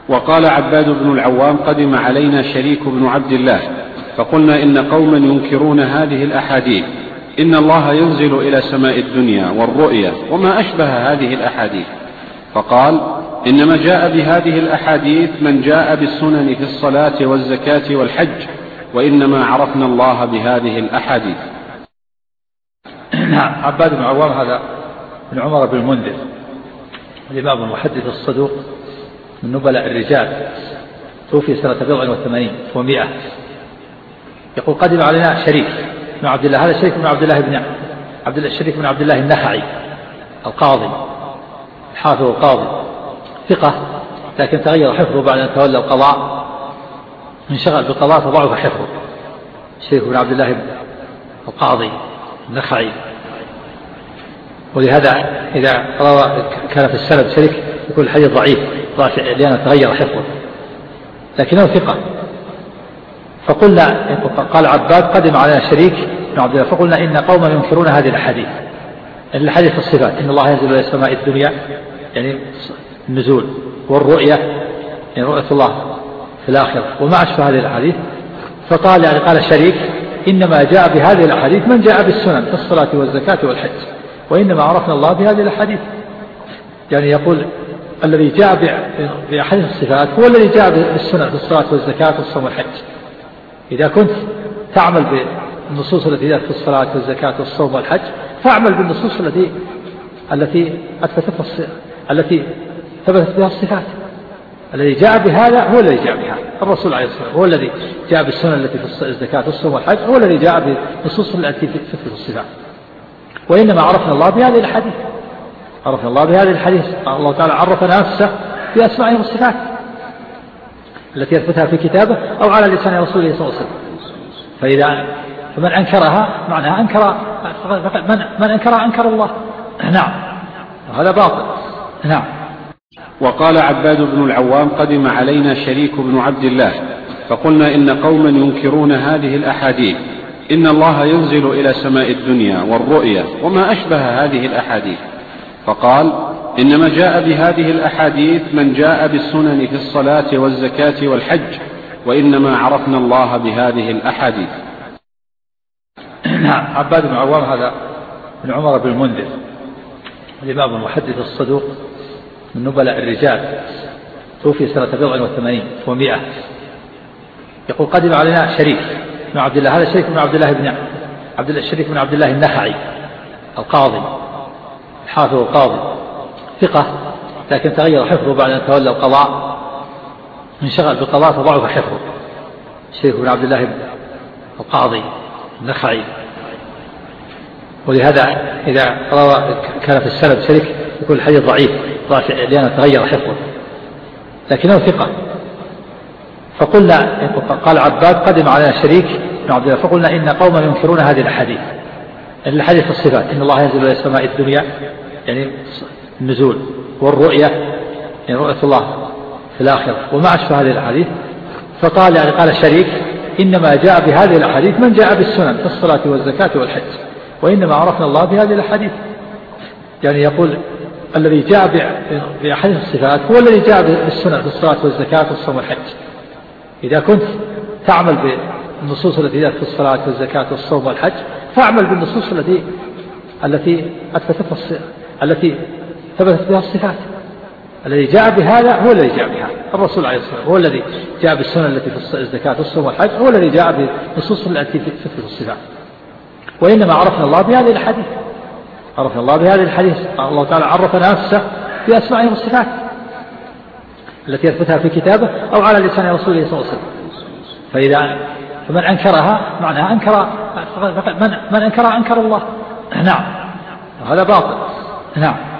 وقال عباد بن العوام: قدم علينا شريك بن عبد الله فقلنا إن قوما ينكرون هذه الأحاديث، إن الله ينزل إلى سماء الدنيا والرؤيا وما أشبه هذه الأحاديث. فقال: إنما جاء بهذه الأحاديث من جاء بالسنن في الصلاة والزكاة والحج، وإنما عرفنا الله بهذه الأحاديث. نعم. عباد بن العوام هذا من عمر بن المنذر، الإمام المحدث الصدوق من نبلاء الرجال، توفي سنة 87 و100. يقول: قدم علينا شريك بن عبد الله. هذا شريك بن عبد الله شريك بن عبد الله النخعي القاضي الحافظ القاضي، ثقة، لكن تغير حفظه بعد أن تولى القضاء، انشغل بالقضاء فضعف حفظه. شريك بن عبد الله القاضي النخعي، ولهذا إذا كان في السند شريك يكون الحديث ضعيف لأنه تغير حفظه، لكنه ثقة. فقلنا، قال عباد: قدم علينا شريك بن عبد الله فقلنا إن قوما ينكرون هذه الأحاديث، الحديث في الصفات، إن الله ينزل إلى سماء الدنيا يعني النزول، والرؤية يعني رؤية الله في الآخرة وما أشبه هذه الأحاديث. فقال يعني قال شريك: إنما جاء بهذه الأحاديث من جاء بالسنن في الصلاة والزكاة والحج، وإنما عرفنا الله بهذه الأحاديث. يعني يقول الذي جاء بأحاديث الصفات هو الذي جاء بالسنن في الصلاة والزكاة والصوم والحج. إذا كنت تعمل بالنصوص التي جاءت في الصلاة والزكاة والصوم والحج، فاعمل بالنصوص التي ثبتت بها الصفات. الذي جاء بهذا هو الذي جاء بها الرسول عليه الصلاة والسلام، هو الذي جاء بالسنن التي في الزكاة والصوم والحج، هو الذي جاء بالنصوص التي تثبت الصفات. وإنما عرفنا الله بهذه الحديث، عرفنا الله بهذه الحديث. الله تعالى عرف نفسه بأسمائه والصفات التي يثبتها في كتابه أو على لسان رسوله صلى الله عليه وسلم. فمن أنكرها معناها من أنكرها أنكر الله. نعم، هذا باطل. نعم. وقال عباد بن العوام: قدم علينا شريك بن عبد الله فقلنا إن قوما ينكرون هذه الأحاديث، إن الله ينزل إلى سماء الدنيا والرؤيا وما أشبه هذه الأحاديث. فقال: إنما جاء بهذه الأحاديث من جاء بالسنن في الصلاة والزكاة والحج، وإنما عرفنا الله بهذه الأحاديث. نعم. عباد بن العوام هذا من عمر بن المنذر، الإمام المحدث الصدوق من نبلاء الرجال، توفي سنة 87 و100. يقول: قدم علينا شريك بن عبد الله. هذا شريك بن عبد الله شريك بن عبد الله النخعي القاضي الحافظ القاضي، ثقة، لكن تغير حفظه بعد أن تولى القضاء، انشغل بالقضاء فضعف حفظه. شريك بن عبد الله القاضي النخعي، ولهذا إذا كان في السند شريك يكون الحديث ضعيف لأنه تغير حفظه، لكنه ثقة. فقلنا، قال عباد: قدم علينا شريك بن عبد الله فقلنا إن قوما ينكرون هذه الأحاديث، الحديث في الصفات، إن الله ينزل إلى سماء الدنيا يعني النزول، والرؤية يعني رؤية الله في الآخرة وما أشبه هذه الأحاديث. فقال يعني قال شريك: إنما جاء بهذه الأحاديث من جاء بالسنن في الصلاة والزكاة والحج، وإنما عرفنا الله بهذه الأحاديث. يعني يقول الذي جاء بأحاديث الصفات هو الذي جاء بالسنن في الصلاة والزكاة والصوم والحج. إذا كنت تعمل بالنصوص التي جاءت في الصلاة والزكاة والصوم والحج، فاعمل بالنصوص التي ثبتت بها الصفات. الذي جاء بهذا هو الذي جاء بها الرسول عليه الصلاة والسلام، هو الذي جاء بالسنن التي في الزكاة والصوم والحج، هو الذي جاء بالنصوص التي تثبت الصفات. وإنما عرفنا الله بهذه الحديث، عرفنا الله بهذه الحديث. الله تعالى عرف نفسه بأسمائه والصفات التي يثبتها في كتابه أو على لسان رسوله صلى الله عليه وسلم. فمن أنكرها معناها من أنكرها أنكر الله. نعم، هذا باطل. نعم.